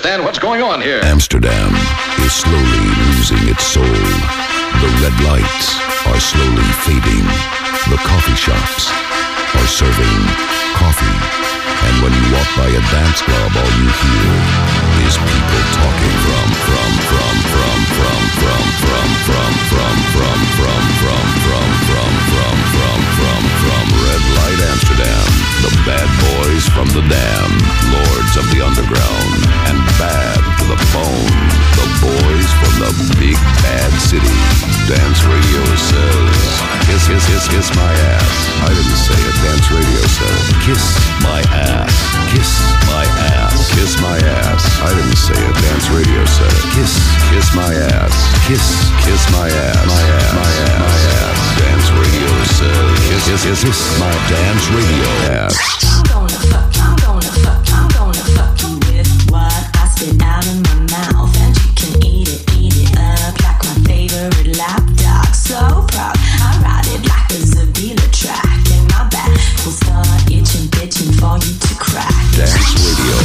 understand what's going on here. Amsterdam is slowly losing its soul. The red lights are slowly fading. The coffee shops are serving coffee. And when you walk by a dance club, all you hear is people talking from Red Light Amsterdam. The bad boys from the Dam, lords of the underground, and bad to the bone. The boys from the big bad city. Dance Radio says, kiss my ass. I didn't say it. Dance Radio said, kiss my ass. Kiss my ass. Kiss my ass. I didn't say it. Dance Radio said it. Kiss my ass. Kiss my ass. My ass. My ass. My ass. Dance Radio says, kiss my Dance Radio ass. I'm gonna fuck you with what I spit out of my mouth, and you can eat it up like my favorite lap dog. So proud, I ride it like a Zabila track, and my back will start itching, bitching for you to crack. Dance Radio.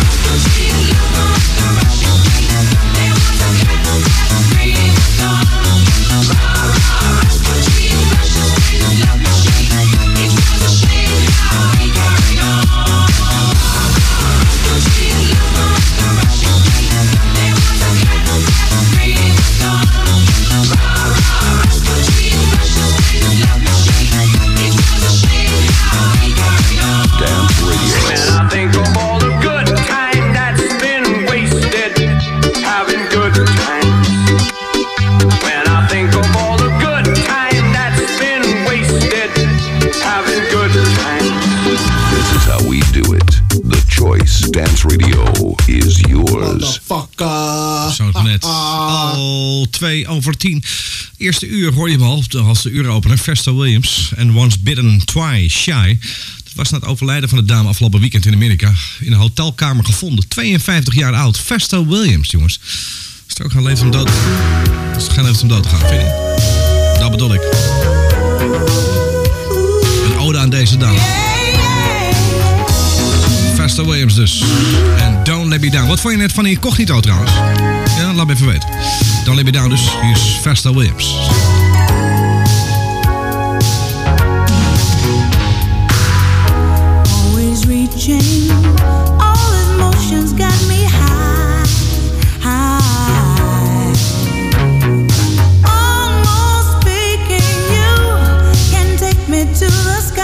Dance Radio is yours. Zo net. Al 9:02. Eerste uur hoor je hem al, als de uuropener. Vesta Williams en Once Bitten, Twice Shy. Dat was na het overlijden van de dame afgelopen weekend in Amerika. In een hotelkamer gevonden. 52 jaar oud. Vesta Williams, jongens. Is er ook geen leven om dood te gaan? Is er geen leven om dood te gaan, vind je? Dat bedoel ik. Een ode aan deze dame. Vesta Williams dus. En Don't Let Me Down. Wat vond je net van Incognito trouwens? Ja, laat me even weten. Don't Let Me Down dus. Hier is Vesta Williams. Always reaching. All emotions got me high. Almost speaking, you can take me to the sky.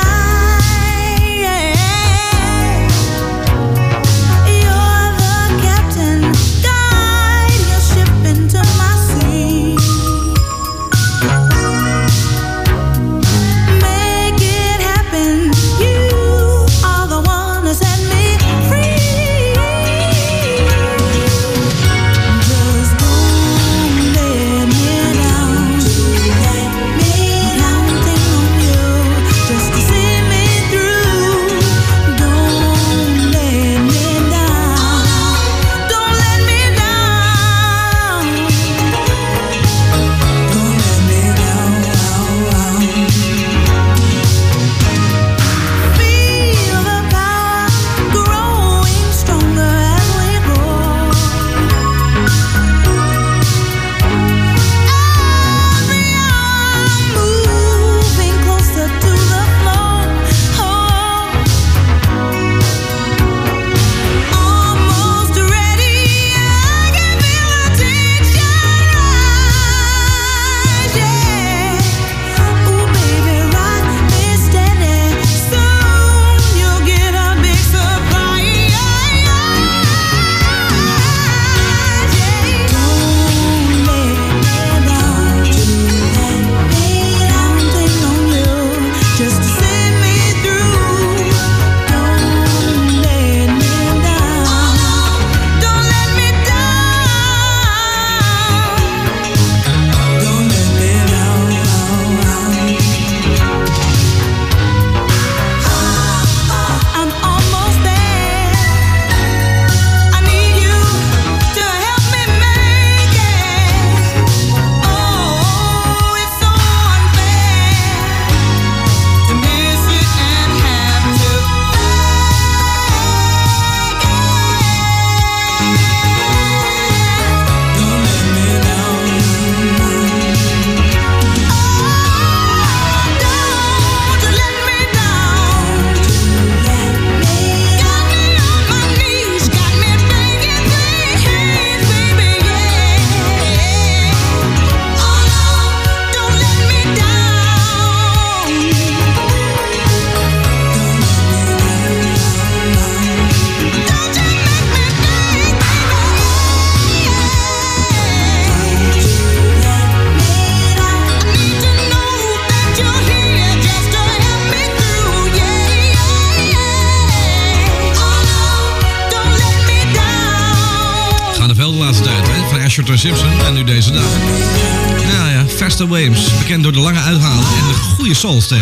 Asherton Simpson en nu deze dame. Nou ja, Vesta Williams, bekend door de lange uithalen en de goede soulstem.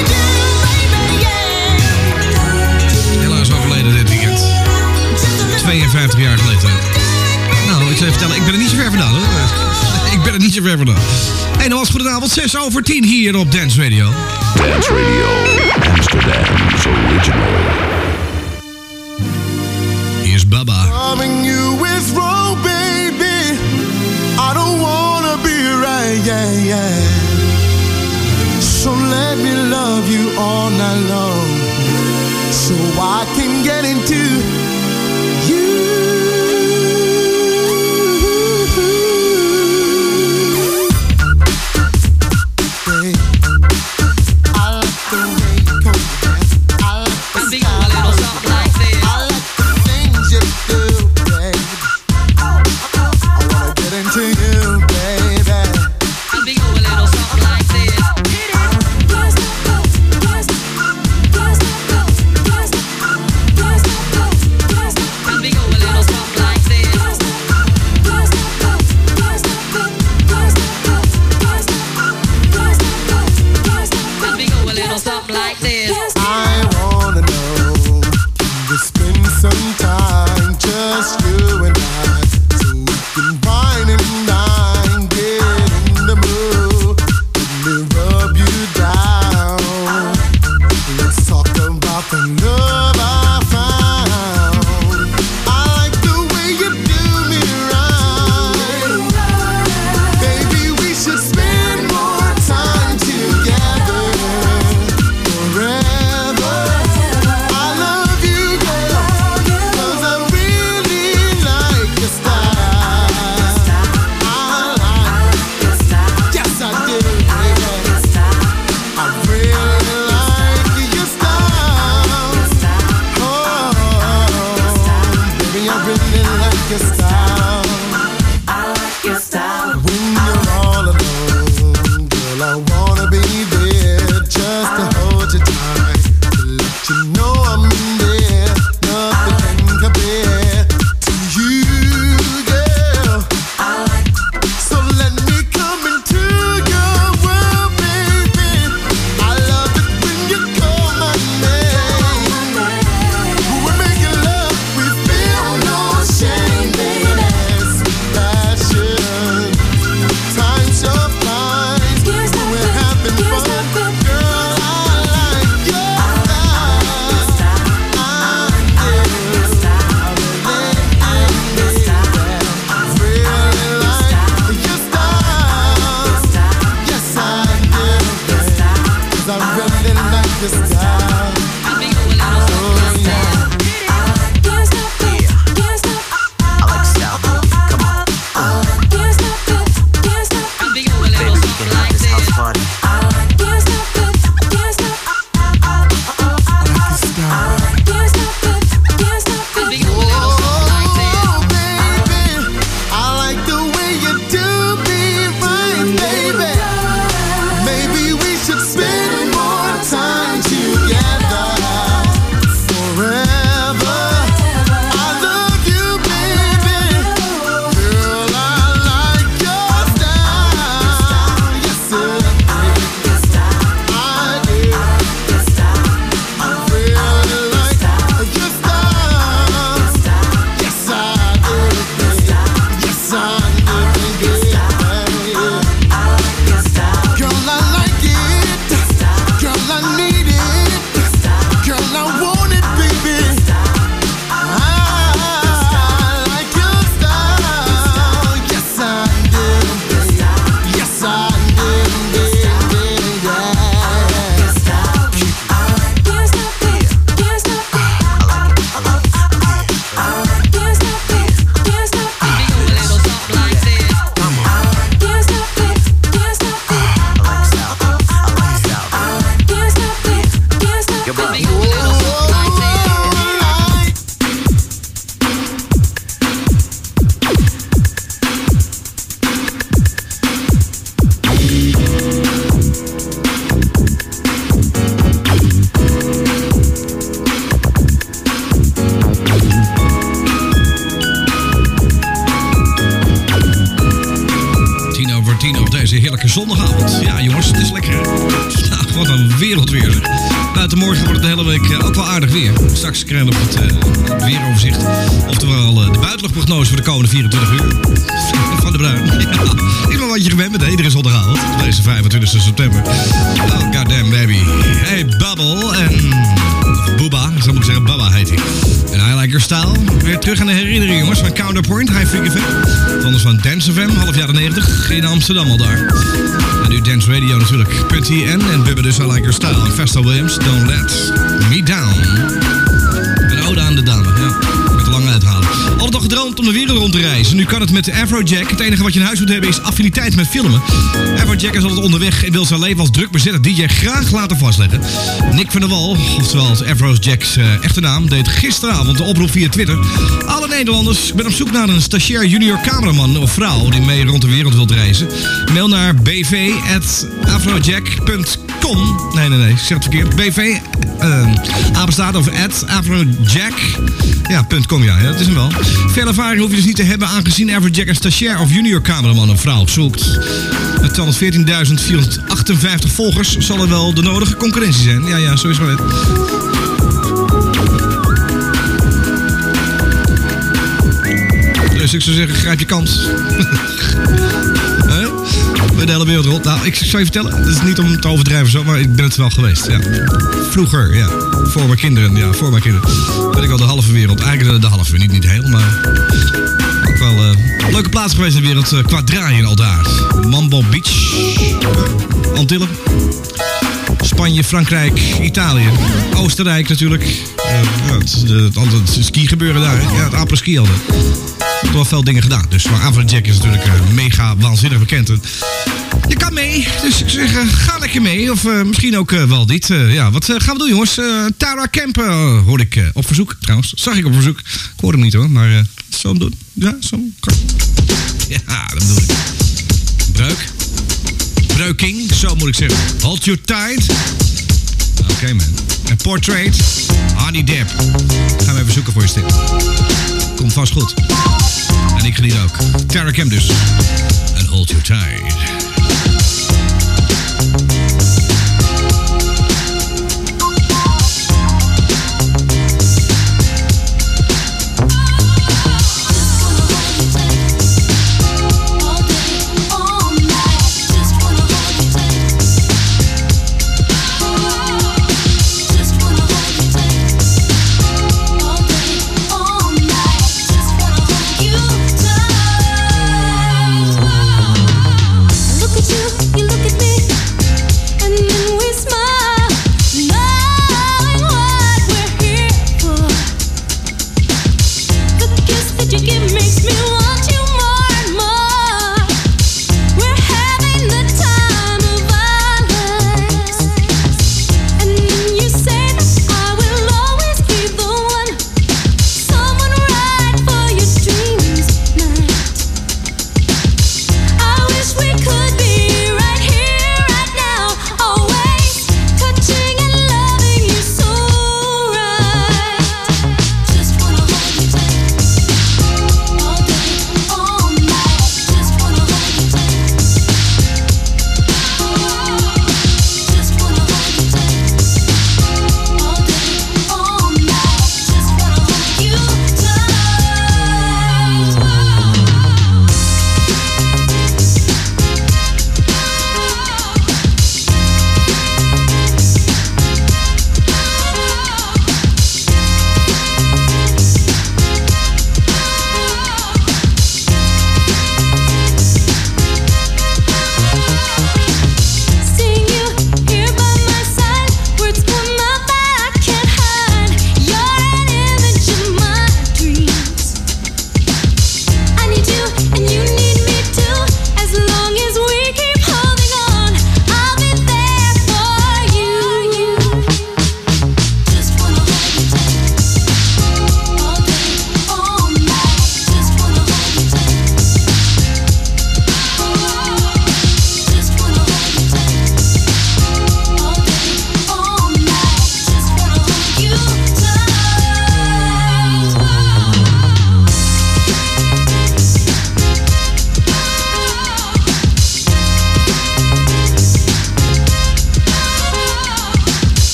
Helaas overleden dit weekend. 52 jaar geleden. Nou, ik zal je vertellen, ik ben er niet zo ver vandaan hoor. Ik ben er niet zo ver vandaan. En dan was goedenavond, 6:10 hier op Dance Radio. Dance Radio, Amsterdam's original. Here's Baba. Loving you is wrong, baby. I don't wanna be right, yeah, yeah. So let me love you all night long, so I can get into you. zondagavond. Ja, jongens, het is lekker. Nou, wat een wereld weer. Zeg. Buiten morgen wordt het de hele week ook wel aardig weer. Straks krijgen we het weeroverzicht. Oftewel de buitenluchtprognose voor de komende 24 uur. Van de Bruin. Ja, ik ben wat je gewend met iedere zondagavond. Deze 25 september. Oh, goddamn baby. Hey, Bubble en... Booba, zo moet ik zeggen, Baba heet hij. En I Like Your Style. Weer terug aan de herinnering, jongens, van Counterpoint, High Freak FM. Anders van Dance FM, half jaren 90. In Amsterdam al daar. En nu Dance Radio natuurlijk. Putty en Bubba dus I Like Your Style. En Vestal Williams, Don't Let Me Down. Een ode aan de dame, ja. Met de lange uithalen. Altijd al gedroomd om de wereld rond te reizen. Nu kan het met de Afrojack. Het enige wat je in huis moet hebben is affiniteit met filmen. Afrojack is altijd onderweg en wil zijn leven als druk bezette DJ graag laten vastleggen. Nick van der Wal, oftewel Afrojack's echte naam, deed gisteravond de oproep via Twitter. Alle Nederlanders, ik ben op zoek naar een stagiair junior cameraman of vrouw die mee rond de wereld wilt reizen. Mail naar bv@afrojack.com. Nee, ik zeg het verkeerd. BV, apenstaart of @afrojack. Ja, .com, ja, dat is hem wel. Veel ervaring hoef je dus niet te hebben, aangezien Afrojack een stagiair of junior cameraman of vrouw zoekt. Met 214.458 volgers zal er wel de nodige concurrentie zijn. Ja, zo is het wel. Dus ik zou zeggen, grijp je kans. Bij de hele wereld rond. Nou, ik zou je vertellen, het is niet om te overdrijven zo, maar ik ben het wel geweest, ja. Vroeger, ja. Voor mijn kinderen. Ben ik al de halve wereld. Eigenlijk de halve, niet heel, maar... Ook wel een leuke plaats geweest in de wereld qua draaien al daar. Mambo Beach. Antillen. Spanje, Frankrijk, Italië. Oostenrijk natuurlijk. Het ski gebeuren daar, hè. Ja, het apres-ski altijd. Ik heb wel veel dingen gedaan. Dus, maar Afrojack is natuurlijk mega waanzinnig bekend. Je kan mee, dus ik zeg, ga lekker mee. Of misschien ook wel niet. Wat gaan we doen, jongens? Tara Kemp hoorde ik op verzoek, trouwens. Zag ik op verzoek. Ik hoorde hem niet, hoor, maar zo hem doen. Ja, zo. Ja, dat bedoel ik. Breuking, zo moet ik zeggen. Hold you tight. Oké, man. En Portrait, Honey Dip. Gaan we even zoeken voor je stem. Komt vast goed. En ik geniet ook. Tara Kemp dus. En Hold You Tight. Look at you, you look at me.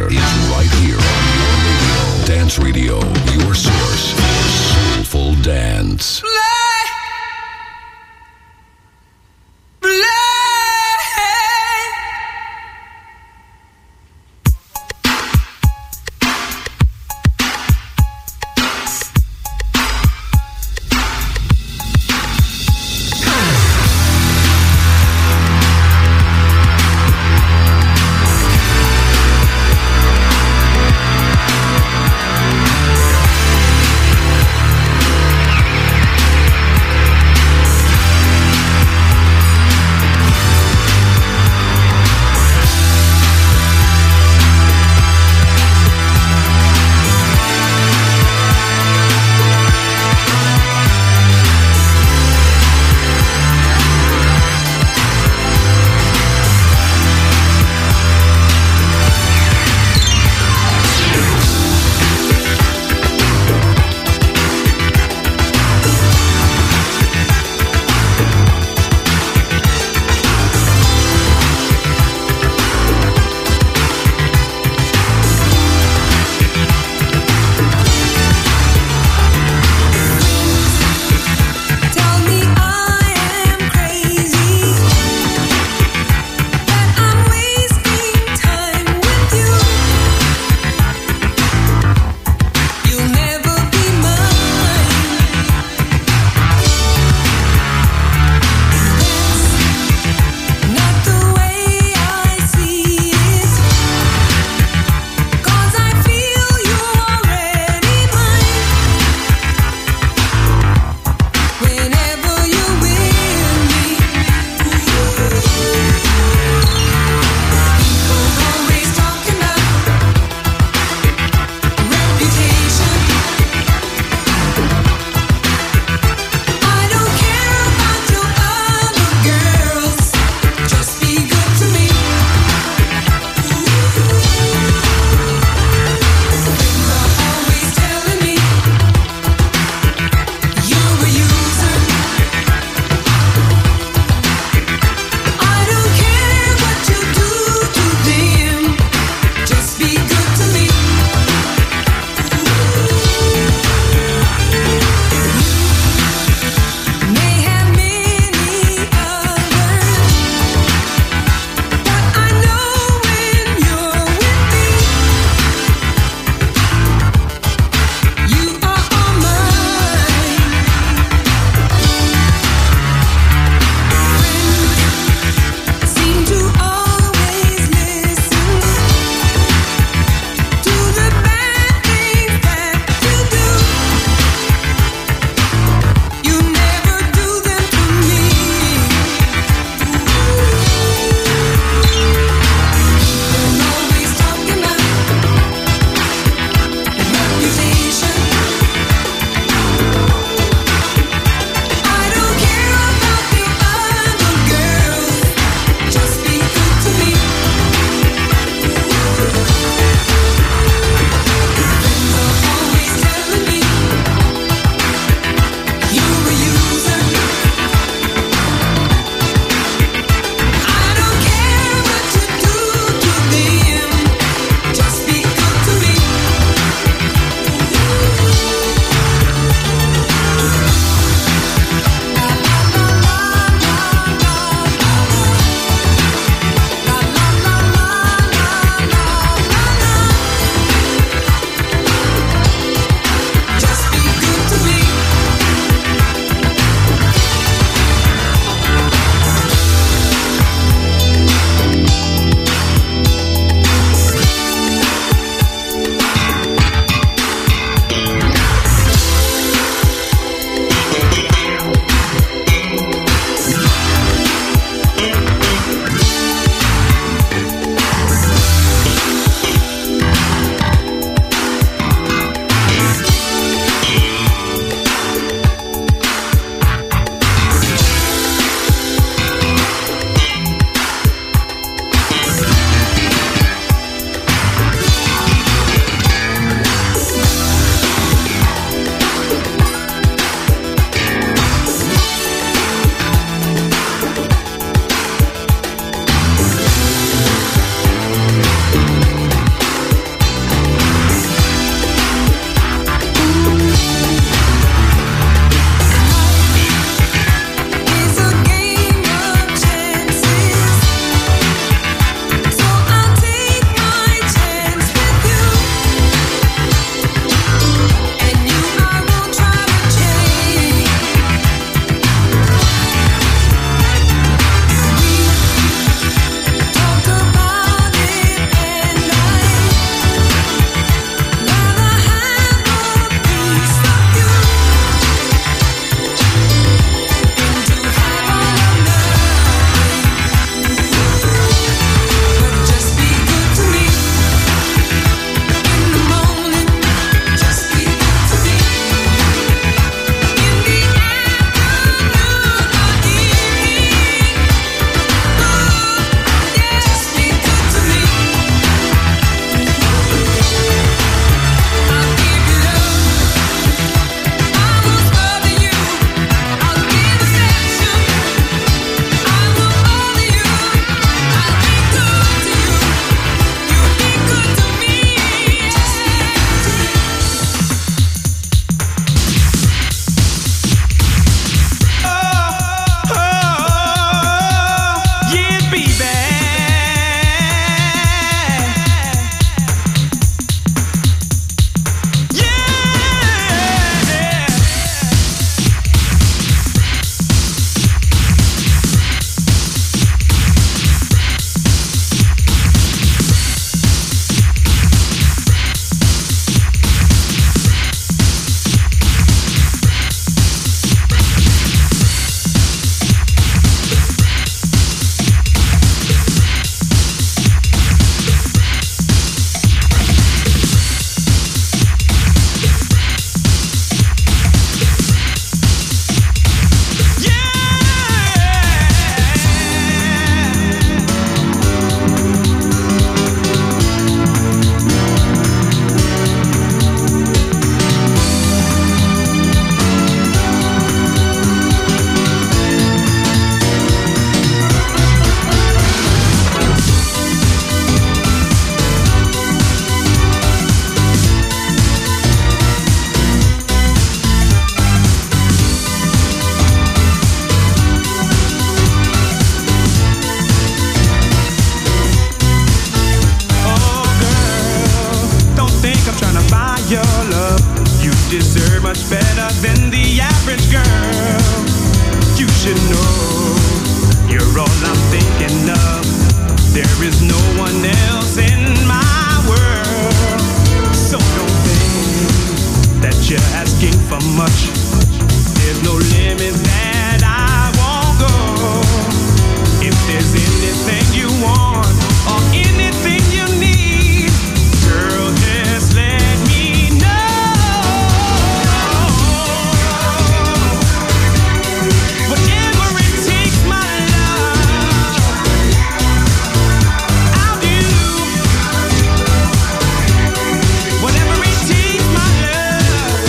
here is right here on your radio. Dance Radio, your source for soulful dance. your love. You deserve much better than the average girl. You should know you're all I'm thinking of. There is no one else in my world. So don't think that you're asking for much. There's no limit that I won't go. If there's anything you want or anything you need, girl, just let me know. Whatever it takes, my love, I'll do. Whatever it takes, my love,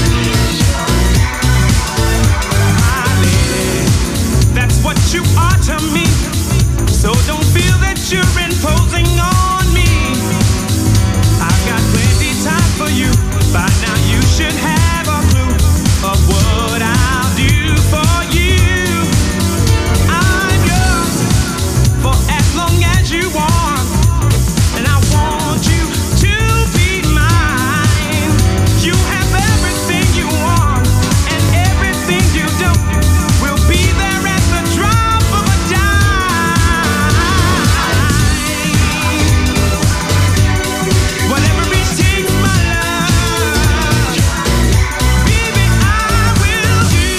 my lady, that's what you are to me. So don't feel that you're imposing on me. I've got plenty time for you. By now you should have a clue of what I'll do for you. I'm yours for as long as you want, and I want you to be mine. You have everything you want, and everything you don't will be there at the drop of a dime. Whatever it takes, my love, baby, I will do.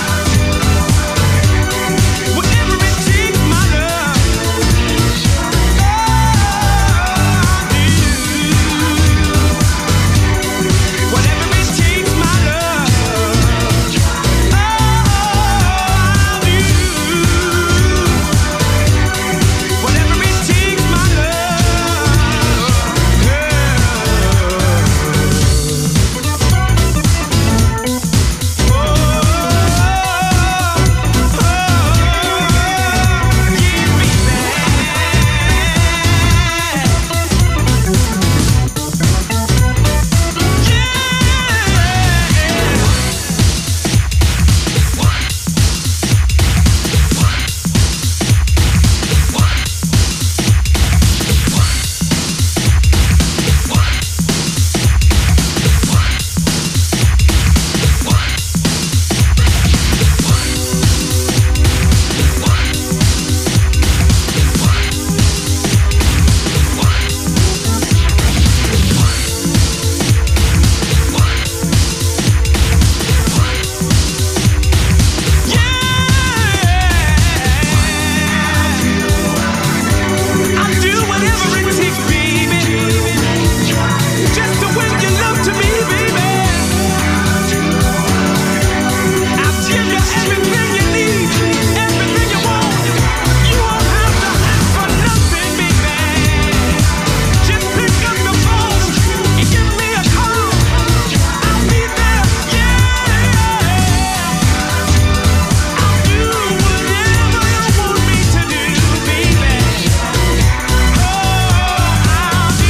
Whatever it takes, my love, I'll do. Whatever it takes, my love, I'll do. Whatever it takes, my I'll do whatever it takes, baby, just to win your love to me, baby. I'll give you everything you need, everything you want. You won't have to ask for nothing, baby. Just pick up the phone and give me a call. I'll be there, yeah. I'll do whatever you want me to do, baby. I'll do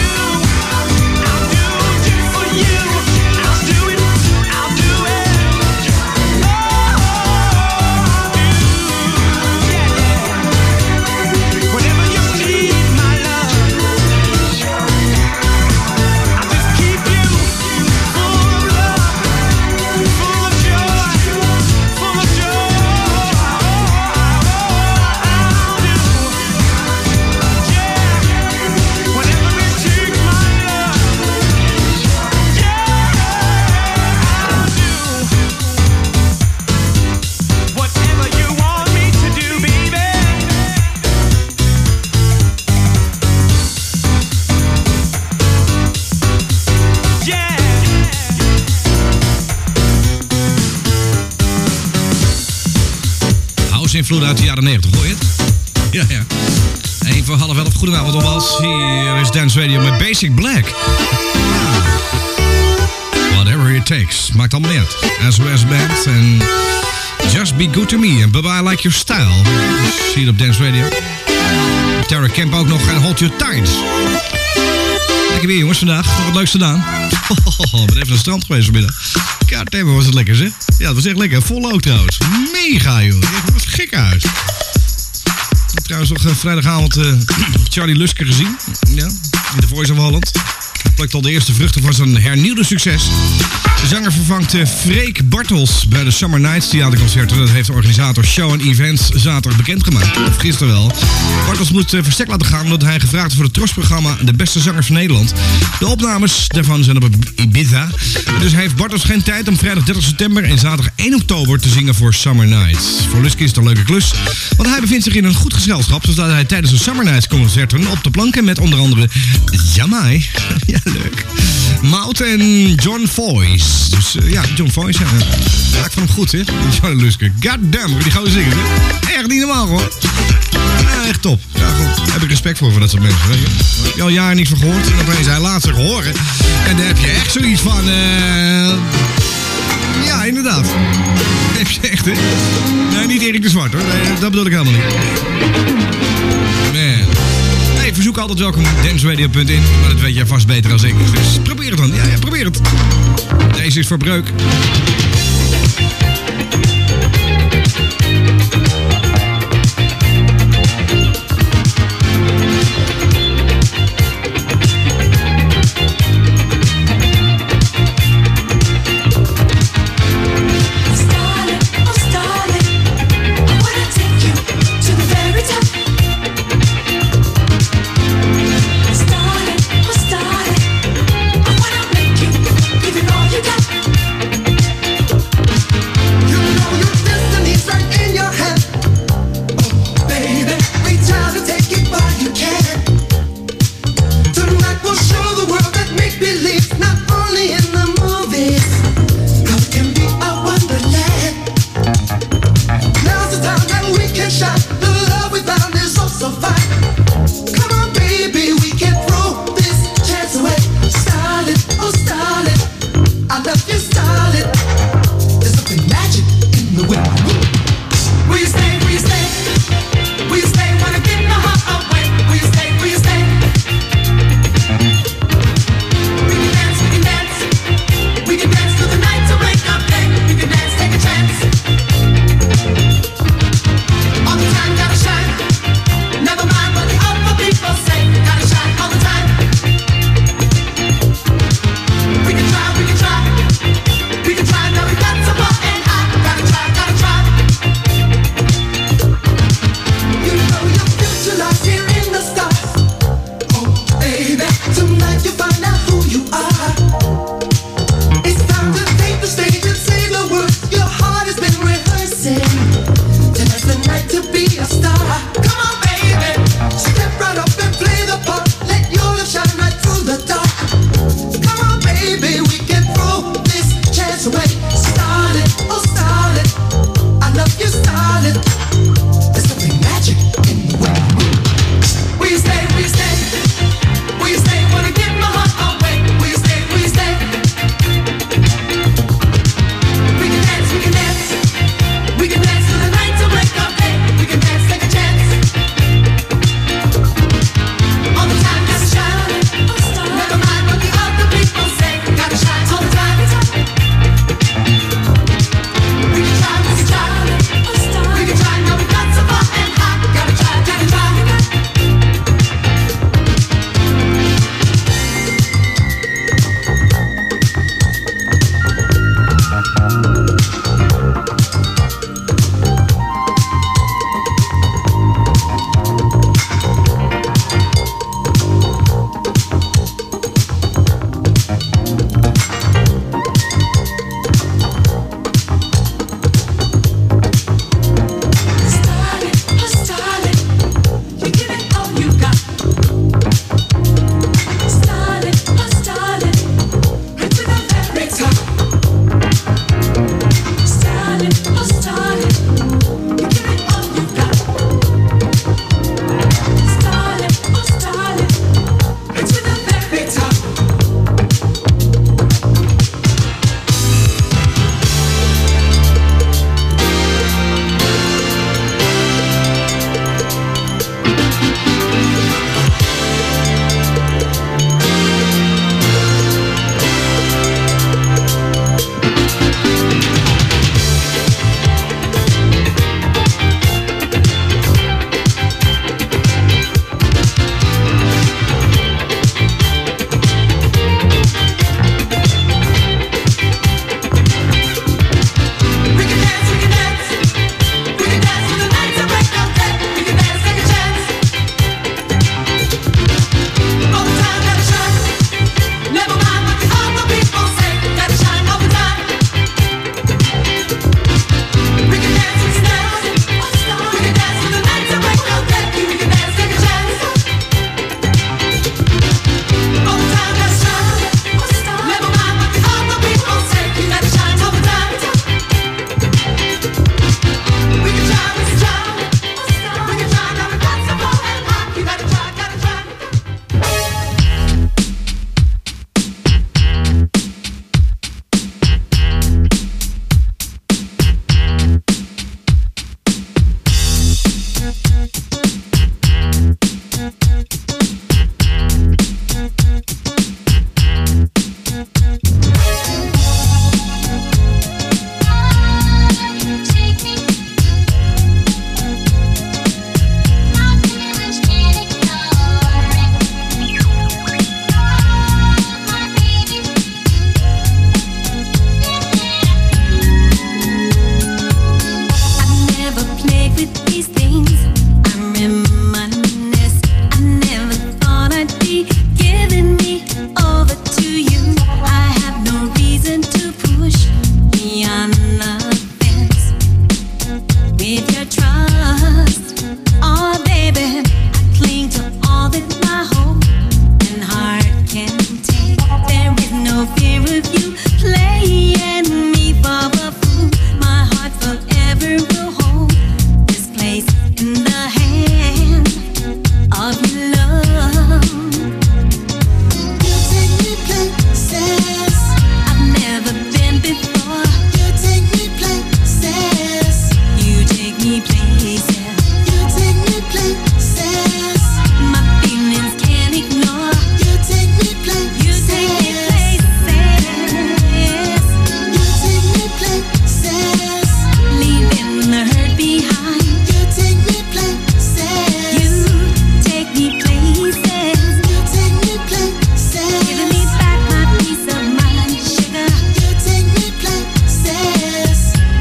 just for you. I'll do it. I'll do it. Whatever you need, my love, I'll just keep you full of love, full of joy, full of joy. I'll do, yeah, whatever it takes, my love, yeah, I'll do whatever you want me to do, baby. Yeah. House-invloed uit de jaren 90, hoor je het? Ja, ja. 1 voor half 11. Goedenavond nogmaals. Hier is Dance Radio met Basic Black. Whatever it takes. Maakt allemaal niet uit. SOS Band en Just Be Good To Me. En Bye Bye Like Your Style. Zie je op Dance Radio. Tara Kemp ook nog en Hold You Tight. Lekker weer jongens vandaag. Nog wat leuks gedaan. Ik ben even naar het strand geweest vanmiddag. Goddammit, was het lekker zeg. Ja, het was echt lekker. Vol ook trouwens. Mega joh. Het was gek uit. Ik heb trouwens nog vrijdagavond Charlie Luske gezien. Ja, in de Voice of Holland. Hij plukt al de eerste vruchten van zijn hernieuwde succes. De zanger vervangt Freek Bartels bij de Summer Nights theaterconcerten. Dat heeft de organisator Show and Events zaterdag bekendgemaakt. Of gisteren wel. Bartels moet verstek laten gaan omdat hij gevraagd is voor het trosprogramma De Beste Zangers van Nederland. De opnames daarvan zijn op Ibiza. Dus heeft Bartels geen tijd om vrijdag 30 september en zaterdag 1 oktober te zingen voor Summer Nights. Voor Lusky is het een leuke klus, want hij bevindt zich in een goed gezelschap, zodat hij tijdens de Summer Nights concerten op de planken met onder andere Jamai, ja leuk, Mout en John Foyce. Dus John Foyce, ja, ik vond hem goed, hè? Johnny Lusky. Goddamn, die gaan we zingen, hè? Echt niet normaal, hoor. Ja, echt top. Ja, goed. Daar heb ik respect voor dat soort mensen. Weet je. Heb je al jaren niks van gehoord. En opeens hij laat zich horen. En dan heb je echt zoiets van... Ja, inderdaad. Heb je echt, hè? Nee, niet Erik de Zwart, hoor. Nee, dat bedoel ik helemaal niet. Man. Hey, verzoek altijd welkom. danceradio.in. Maar dat weet jij vast beter dan ik. Dus probeer het dan. Ja, probeer het. Deze is voor Breuk. Give it all you got. There is no fear of you playing me for a fool. My heart forever will hold this place in the hand of your love. You take me places I've never been before. You take me places. You take me places. You take me places. My feelings can't ignore. You take me places. You take me places. You take me places. Leaving the hurt behind. You take me places. You take me places. You take me places. Giving me back my peace of mind, sugar. You take me places.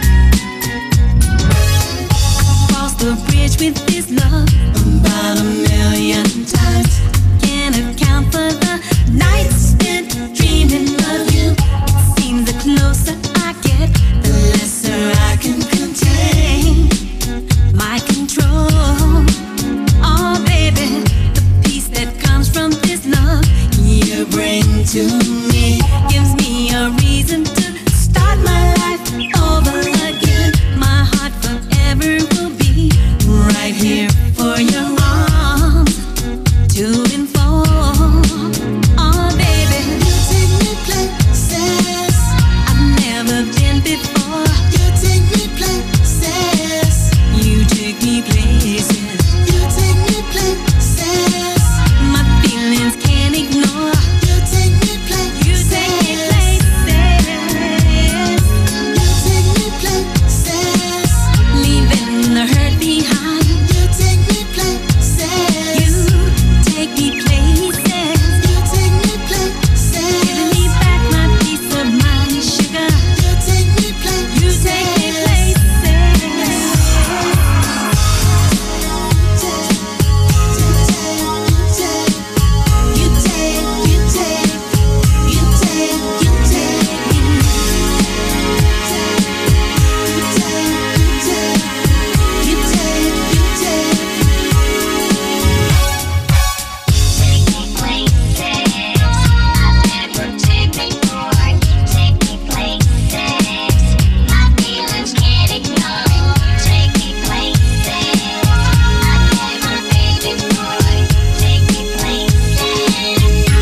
Cross the bridge with this love about 1,000,000 times. Can't account for the nights spent dreaming of you. Seems the closer I get, the lesser I can contain my control. Oh baby, the peace that comes from this love you bring to me gives me a reason to start my life over again. My heart forever will be right here for your arms to enfold. Oh baby, you take me places I've never been before. You take me places. You take me places. You take me places. My feelings can't ignore. You take me places. You take me places. You take me places. Leaving the hurt behind. You take me places. You take me places. You take me places. Giving me back my peace of mind, sugar. You take me places. You take me places. You take, you take, you take, you take me. You take, you take. Take me places I've never been before. Take me places my feelings can't ignore. Take me places I've never been before. Take me places.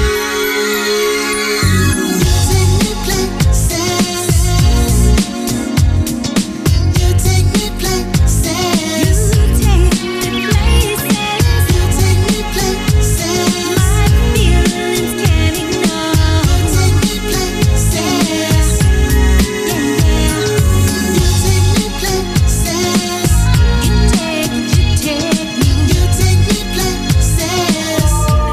You take me places. You take me places. You take me places. My feelings can't ignore. You take me places. Yeah. You take me places. You take me. You take me places.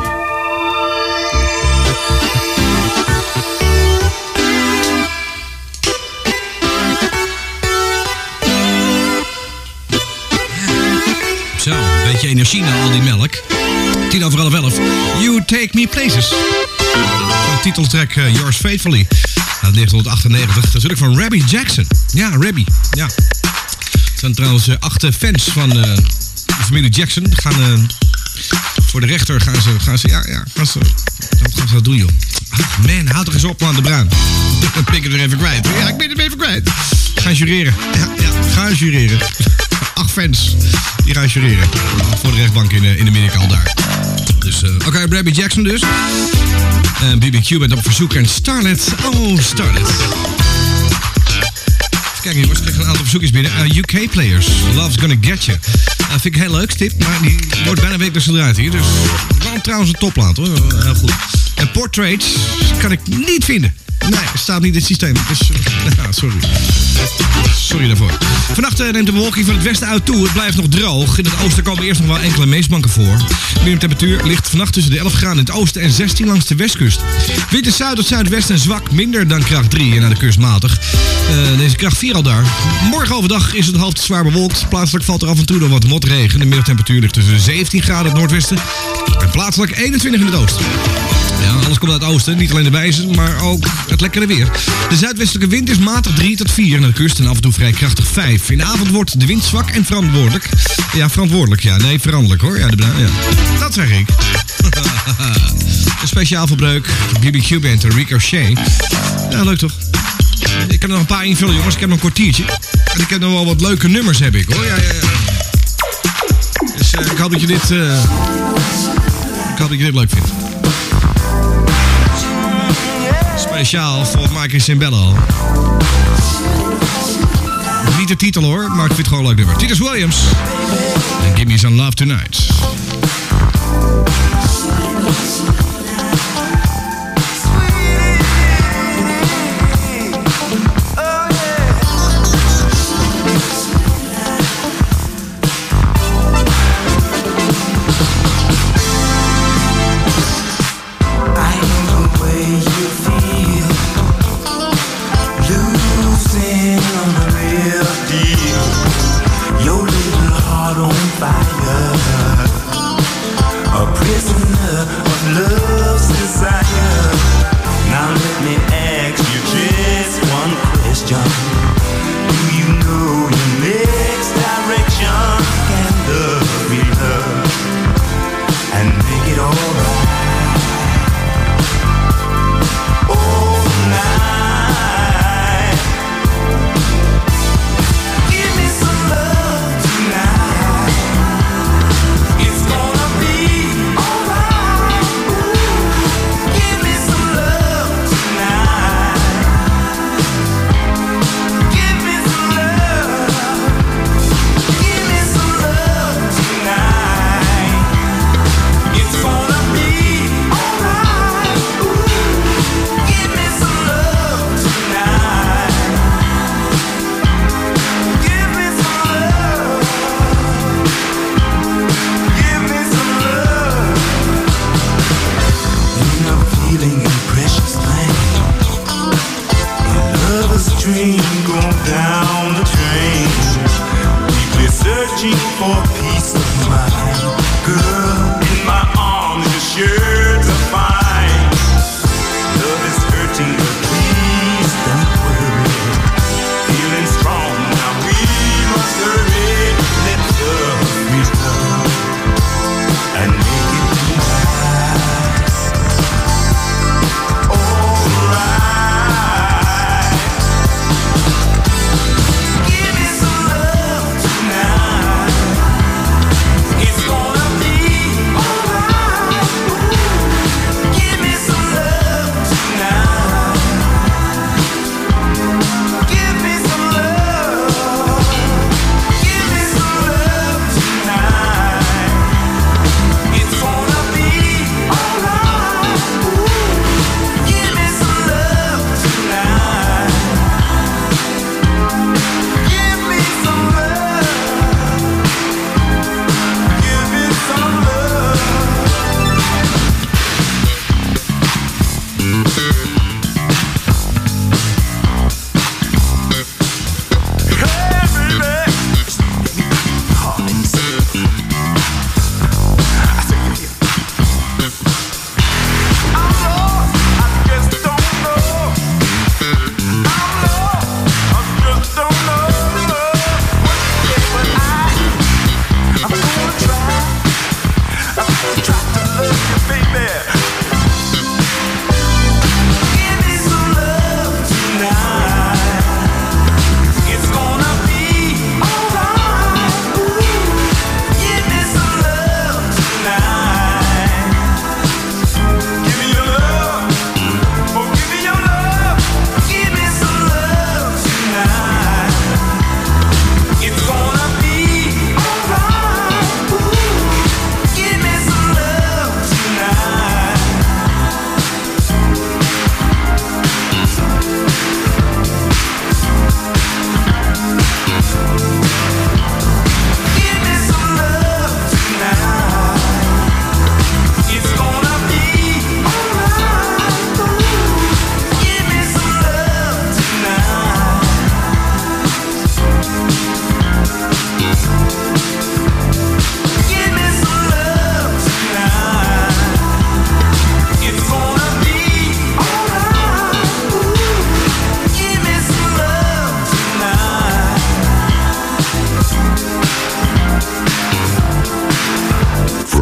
Zo, een beetje energie na al die melk. 11:10. You Take Me Places. Van titeltrack Yours Faithfully. Uit 1998. Natuurlijk van Rabbi Jackson. Ja, Rabbi. Ja. Het zijn trouwens 8 fans van de familie Jackson. Gaan voor de rechter gaan ze dat doen, joh. Ach man, houd er eens op, man, de Bruin. Dan ben ik het er even kwijt. Ja, ik ben het even kwijt. Gaan jureren. Ja, gaan jureren. 8 fans die gaan jureren. Voor de rechtbank in de middenkant daar. Dus, oké, Rabbi Jackson dus. BBQ bent op verzoek en Starlet. Oh, Starlet. Kijk, jongens, ik krijg een aantal verzoekjes binnen. UK Players, Love's Gonna Get You. Vind ik heel leuk, tip, maar die wordt bijna wekelijks gedraaid hier. Dus wel trouwens een topplaat, hoor. Heel goed. En Portraits kan ik niet vinden. Nee, staat niet in het systeem. Dus, sorry. Sorry daarvoor. Vannacht neemt de bewolking van het westen uit toe. Het blijft nog droog. In het oosten komen eerst nog wel enkele meestbanken voor. De minimumtemperatuur ligt vannacht tussen de 11 graden in het oosten en 16 langs de westkust. Wind is zuid tot zuidwesten en zwak, minder dan kracht 3 en naar de kust matig. Deze kracht 4 al daar. Morgen overdag is het half te zwaar bewolkt. Plaatselijk valt er af en toe nog wat motregen. De middagtemperatuur ligt tussen de 17 graden in het noordwesten en plaatselijk 21 in het oosten. Ja, alles komt uit het oosten. Niet alleen de wijzen, maar ook het lekkere weer. De zuidwestelijke wind is matig 3 tot 4 naar de kust en af en toe vrij krachtig 5. In de avond wordt de wind zwak en verantwoordelijk. Ja, verantwoordelijk. Ja, nee, veranderlijk hoor. Ja, dat zeg ik. Een speciaal verbreuk. BBQ Band en Ricochet. Ja, leuk toch? Ik kan er nog een paar invullen, jongens. Ik heb nog een kwartiertje. En ik heb nog wel wat leuke nummers, heb ik hoor. Ja. Dus ik hoop dat je dit... ik hoop dat je dit leuk vindt. Speciaal voor Mike en Cimbello. Niet de titel hoor, maar ik vind het gewoon een leuk nummer. Titus Williams. En Give Me Some Love Tonight. Give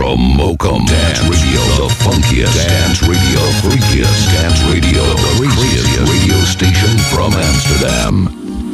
from Mokum. Dance Radio, the funkiest. Dance Radio, the freakiest. Dance Radio, the craziest radio station from Amsterdam.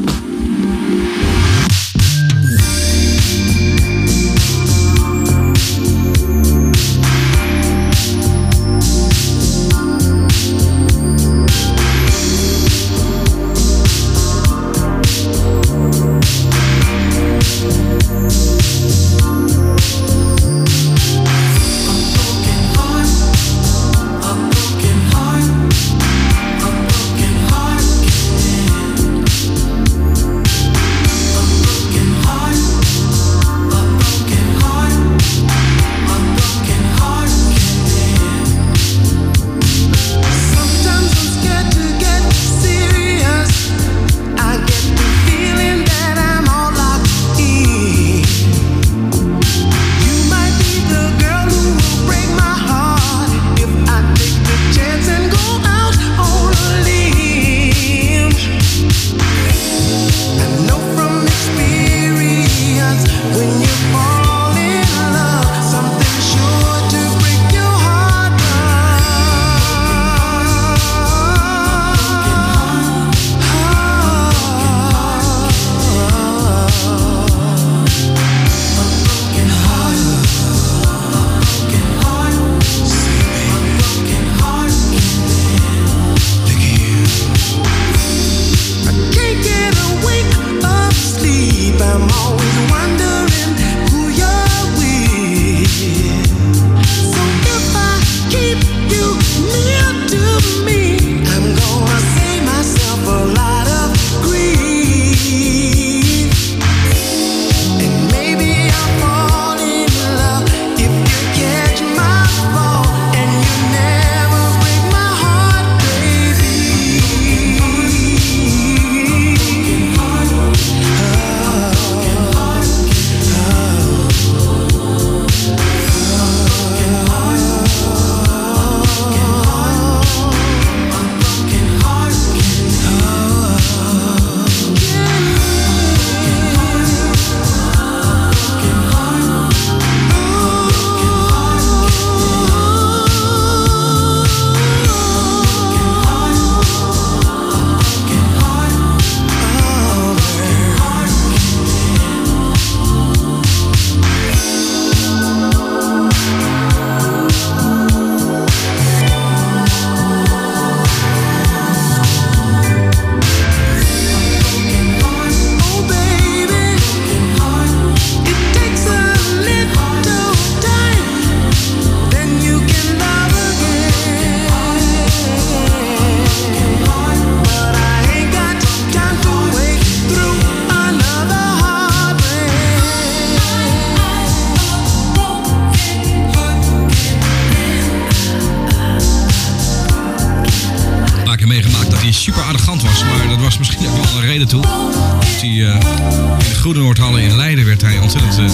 super arrogant was. Maar dat was misschien ook wel een reden toe. Dat hij in de Groene Noordhallen in Leiden werd hij ontzettend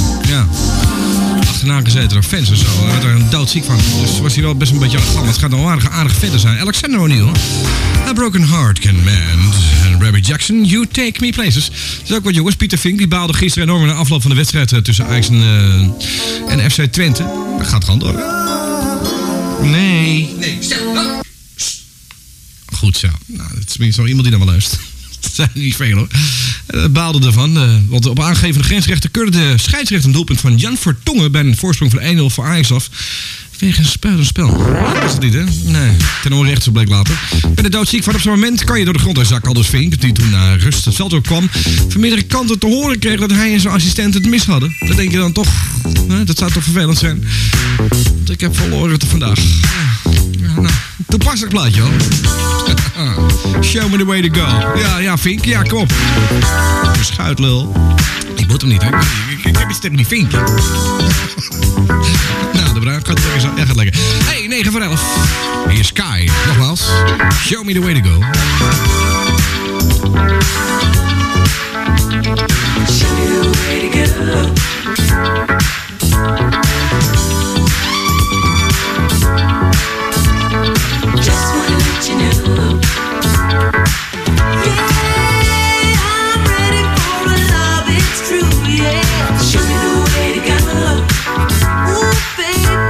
achterna gezeten door fans en zo. Hij werd er een doodziek van. Dus was hij wel best een beetje arrogant. Het gaat nog aardig verder zijn. Alexander O'Neal. A Broken Heart Can Mend. En Rabbi Jackson, You Take Me Places. Dat is ook wat jongens. Pieter Vink die baalde gisteren enorm na afloop van de wedstrijd tussen Ajax en FC Twente. Dat gaat gewoon door. Nee, stil. Goed zo. Nou, dat is tenminste nog iemand die dan wel luistert. Dat zijn er niet veel hoor. Baalde ervan. Want op aangevende grensrechter keurde de scheidsrechter een doelpunt van Jan Vertongen bij een voorsprong van 1-0 voor Ajax af. Wegens spel. Dat is het niet, hè? Nee, ten onrechte, zo bleek later. Ben er doodziek van. Op zo'n moment kan je door de grond heen zakken. Aldus Vink, die toen naar rust het veld opkwam, van meerdere kanten te horen kreeg dat hij en zijn assistent het mis hadden. Dat denk je dan toch, hè? Dat zou toch vervelend zijn. Want ik heb verloren te vandaag. Ja, nou, toepasselijk plaatje hoor. Show me the way to go. Ja, Vink, ja, kom op. Schuitlul. Ik moet hem niet, hè? Ik heb iets tegen die Vink. Nou, de bruid gaat lekker zo. Ja, gaat lekker. Hey, 9 voor 11. Hier is Sky. Nogmaals. Show me the way to go. Show me the way to go. Just wanna let you know. Show me the way to go. Ooh, baby.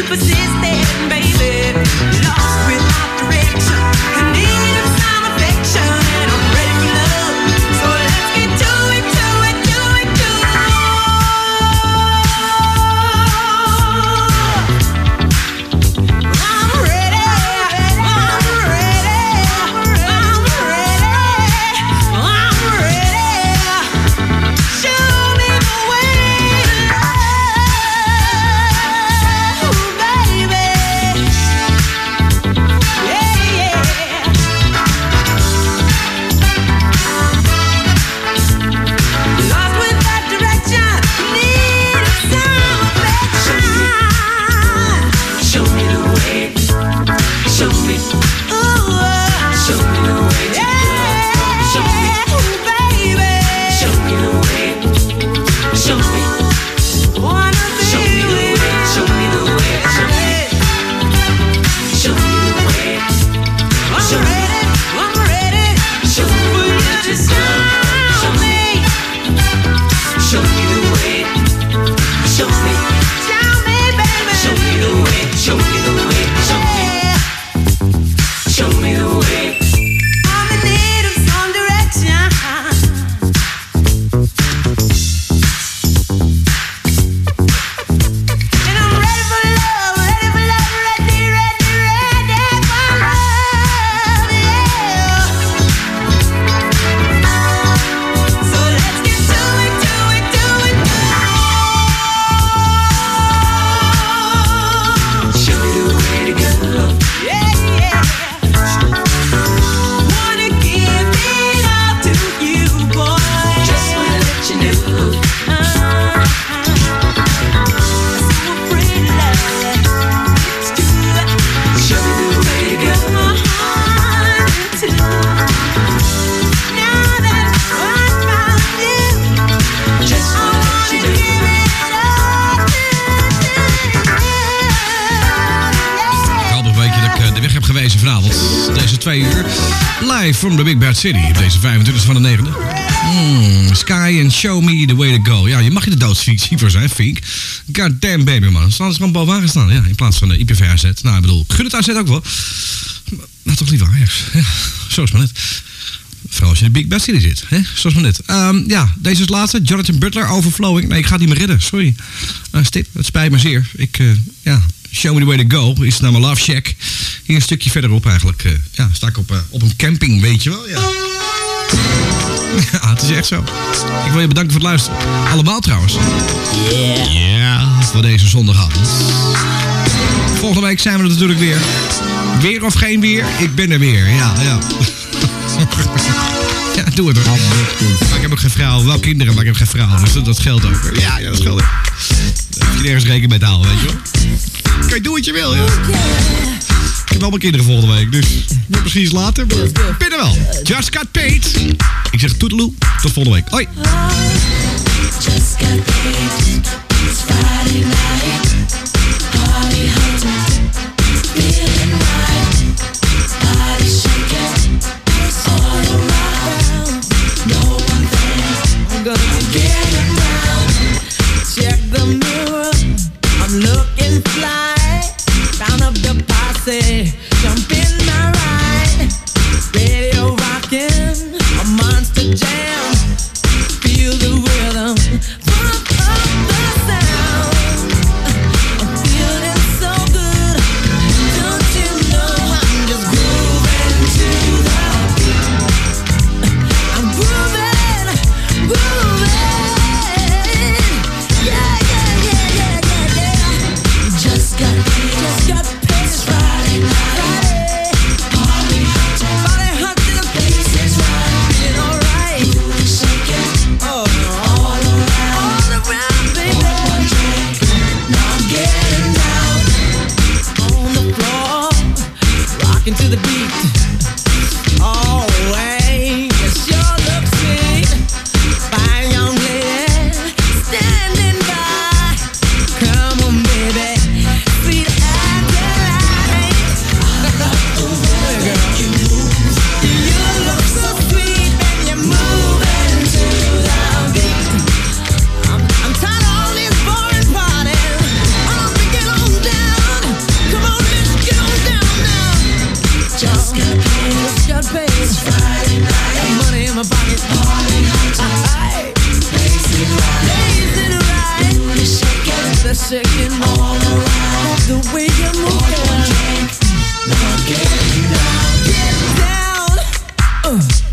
Live from the Big Bad City op deze 25 van de 9e. Sky and Show Me the Way to Go. Ja, je mag je de doodsfiets voor zijn, Fink. God damn baby, man. Staan ze gewoon bovenaan gestaan. Ja, in plaats van de IPV AZ. Nou, ik bedoel, gun het AZ ook wel. Maar toch liever Ajax. Ja, zo is maar net. Vooral als je in de Big Bad City zit. Hè? Zoals maar net. Ja, deze is het laatste. Jonathan Butler, Overflowing. Nee, ik ga het niet meer redden. Sorry. Stip, het spijt me zeer. Show Me The Way To Go is naar mijn Love Shack. Hier een stukje verderop eigenlijk. Sta ik op een camping, weet je wel. Ja. Ja, het is echt zo. Ik wil je bedanken voor het luisteren. Allemaal trouwens. Ja, voor deze zondagavond. Volgende week zijn we er natuurlijk weer. Weer of geen weer, ik ben er weer. Ja. Ja, doe het hoor. Maar ik heb ook geen vrouw, wel kinderen, maar ik heb geen vrouw. Dus dat geldt ook. Ja, dat geldt ook. Daar heb je nergens rekening mee te houden, weet je wel. Kan je doen wat je wil, ja. Ik heb wel mijn kinderen volgende week, dus misschien iets later, maar ik ben er wel. Just got paid. Ik zeg toedeloe, tot volgende week. Hoi. Just got paid. It's Friday night. Party hunting. Feeling right. Body shaking. All around. No one there. I'm gonna get around. Check the mirror. I'm looking fly. Round up the posse. Jump in my ride. Radio rocking. A monster jam. Feel the rhythm. Pump up the sound. shaking all around. The way you move, girl. Now get down. Get down.